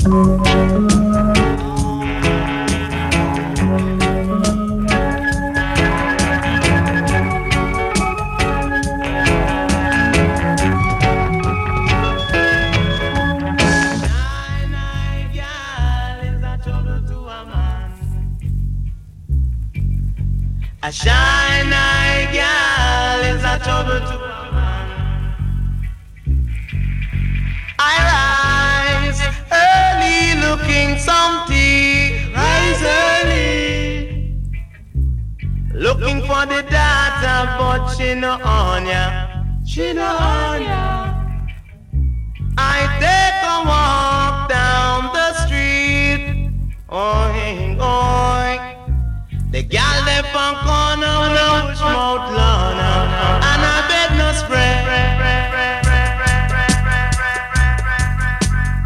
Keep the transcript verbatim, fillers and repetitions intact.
A shy-eyed girl is a trouble to a man. I rise early looking some tea. Rise early looking for the data, but she no on ya. She no on ya. I take a walk down the street. Oh, hey, boy. The gal left on corner with a bush mouth